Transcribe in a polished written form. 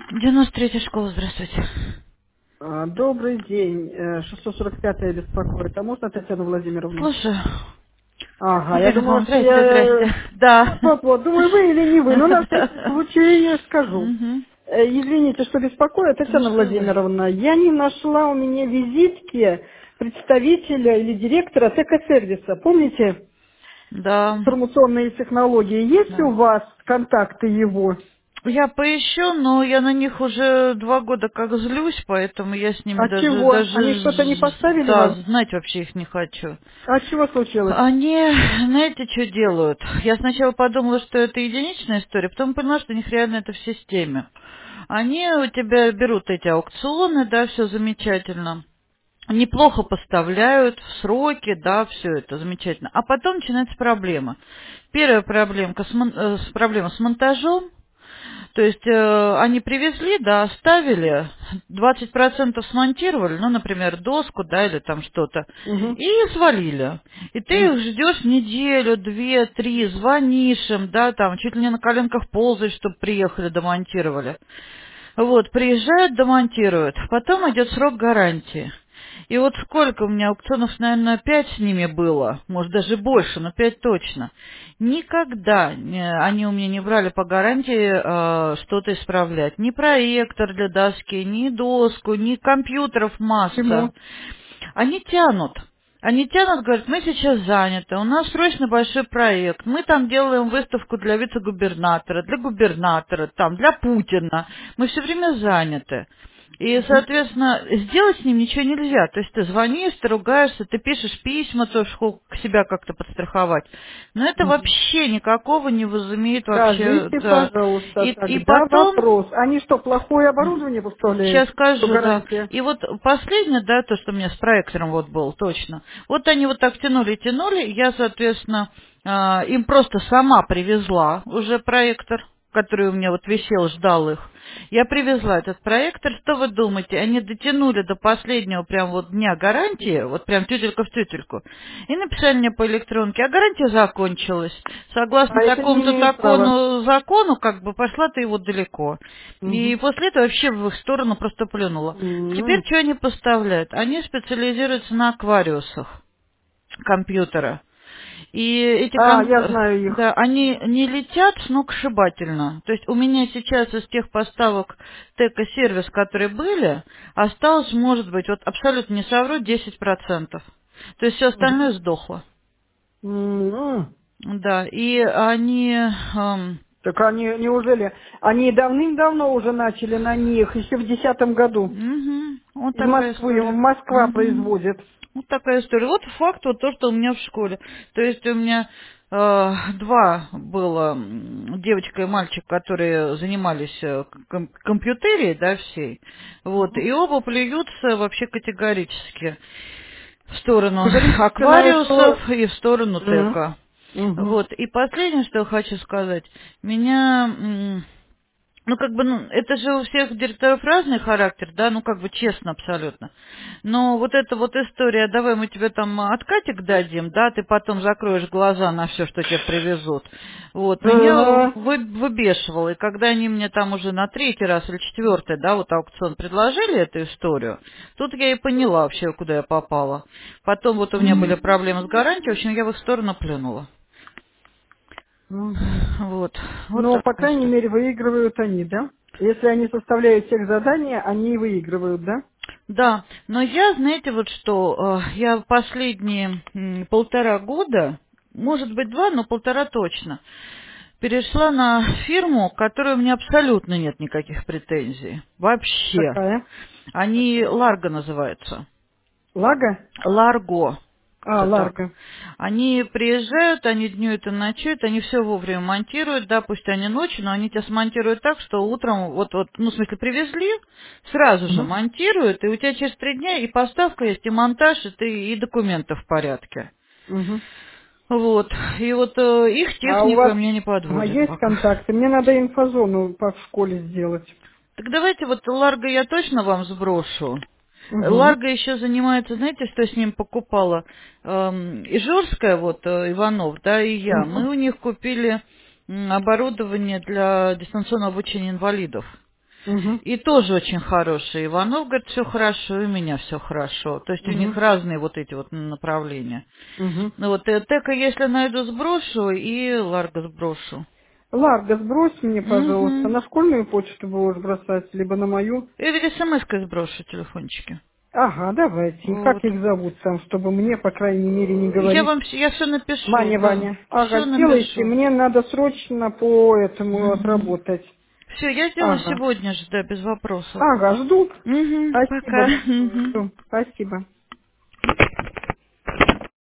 93-я школа, здравствуйте. Добрый день. 645-я беспокоит. А можно, Татьяна Владимировна? Слушаю. Ага, я думала, что Здрасте, я... здрасте. Да. Вот-вот-вот, думаю, вы или не вы, но на всякий случай я скажу. Мгм. Извините, что беспокою, Ну Татьяна что вы? Владимировна. Я не нашла у меня визитки представителя или директора ТК-сервиса. Помните, Да. информационные технологии? Есть Да. у вас контакты его? Я поищу, но я на них уже 2 года как злюсь, поэтому я с ними А даже, чего? Они даже, что-то не поставили да, вас? знать вообще их не хочу. А чего случилось? Они, знаете, что делают? Я сначала подумала, что это единичная история, потом поняла, что у них реально это в системе. Они у тебя берут эти аукционы, да, все замечательно. Неплохо поставляют в сроки, да, все это замечательно. А потом начинается проблема. Первая проблемка проблема с монтажом. То есть они привезли, да, оставили, 20% смонтировали, ну, например, доску, да, или там что-то, Угу. и свалили. И ты их ждешь неделю, 2, 3, звонишь им, да, там, чуть ли не на коленках ползаешь, чтобы приехали, домонтировали. Вот, приезжают, демонтируют. Потом идет срок гарантии. И вот сколько у меня аукционов, наверное, 5 с ними было, может даже больше, но 5 точно. Никогда они у меня не брали по гарантии что-то исправлять. Ни проектор для доски, ни доску, ни компьютеров масса. Почему? Они тянут. Они тянут, говорят, мы сейчас заняты, у нас срочно большой проект, мы там делаем выставку для вице-губернатора, для губернатора, там, для Путина. Мы все время заняты. И, соответственно, сделать с ним ничего нельзя. То есть ты звонишь, ты ругаешься, ты пишешь письма, тоже себя как-то подстраховать. Но это Мгм. вообще никакого не возымеет вообще, Скажите, да. пожалуйста, И тогда потом вопрос. Они что, плохое оборудование сейчас поставляют? Что скажу, да. гарантия? И вот последнее, да, то, что у меня с проектором вот было, точно. Вот они вот так тянули, я, соответственно, им просто сама привезла уже проектор, который у меня вот висел, ждал их. Я привезла этот проектор. Что вы думаете? Они дотянули до последнего прям вот дня гарантии, вот прям тютелька в тютельку, и написали мне по электронке, а гарантия закончилась. Согласно А это не такому-то имеют права. закону, как бы пошла ты его далеко. И Мгм. после этого вообще в их сторону просто плюнула. Теперь М. что они поставляют? Они специализируются на аквариусах компьютера. И эти Я знаю их. да, они не летят сногсшибательно. То есть у меня сейчас из тех поставок Тека-сервис, которые были, осталось, может быть, вот абсолютно не совру, 10%. То есть все остальное Мгм. сдохло. М. Да, и они... Так они, неужели, они давным-давно уже начали на них, еще в 2010 году. вот Из такая Москвы, история. Москва Мгм. производит. Вот такая история. Вот факт, вот то, что у меня в школе. То есть у меня два было девочка и мальчик, которые занимались компьютерией, да, всей. Вот. И оба плюются вообще категорически в сторону Категорически на что... аквариусов и в сторону М. тека. Мгм. Вот. И последнее, что я хочу сказать. Меня ну, как бы, ну, это же у всех директоров разный характер, да, ну, как бы честно абсолютно. Но вот эта вот история, давай мы тебе там откатик дадим, да, ты потом закроешь глаза на все, что тебе привезут. Вот, меня Ага. выбешивало. И когда они мне там уже на 3-й раз или 4-й, да, вот аукцион предложили эту историю, тут я и поняла вообще, куда я попала. Потом вот у меня были проблемы с гарантией, в общем, я в их сторону плюнула. Мгм. Вот, вот Но, по такая крайней история. мере, выигрывают они, да? Если они составляют тех задания, они и выигрывают, да? Да, но я, знаете, вот что, я последние 1,5 года, может быть 2, но 1,5 точно, перешла на фирму, к которой у меня абсолютно нет никаких претензий. Вообще. Какая? Они Какая? Ларго называются. Лага? Ларго. Это так. Ларга. Они приезжают, они днюют и ночуют, они все вовремя монтируют, да, пусть они ночью, но они тебя смонтируют так, что утром, вот, ну, в смысле, привезли, сразу же Мгм. монтируют, и у тебя через 3 дня и поставка есть, и монтаж, и документы в порядке. Мгм. Вот, и вот их А у техника вас меня не подводит есть пока. контакты? Мне надо инфозону в школе сделать. Так давайте вот Ларго я точно вам сброшу. Угу. Ларго еще занимается, знаете, что с ним покупала? Ижорская, вот, Иванов, да, и я. Угу. Мы у них купили оборудование для дистанционного обучения инвалидов. Угу. И тоже очень хорошие. Иванов говорит, все хорошо, и у меня все хорошо. То есть у них Угу. разные вот эти вот направления. Угу. Ну вот Тека, если найду, сброшу, и Ларго сброшу. Ларго, сбрось мне, пожалуйста. Угу. На школьную почту будешь бросать, либо на мою. Или смс-кой сброшу телефончики. Ага, давайте. Как Вот. их зовут там, чтобы мне, по крайней мере, не говорить. Я все напишу, Маня, да. Ваня. Все Ага, сделайте. напишу. Мне надо срочно по этому Угу. отработать. Все, я сделаю Ага. сегодня же, да, без вопросов. Ага, жду. Угу, Спасибо пока. большое. Мгм. Жду. Спасибо.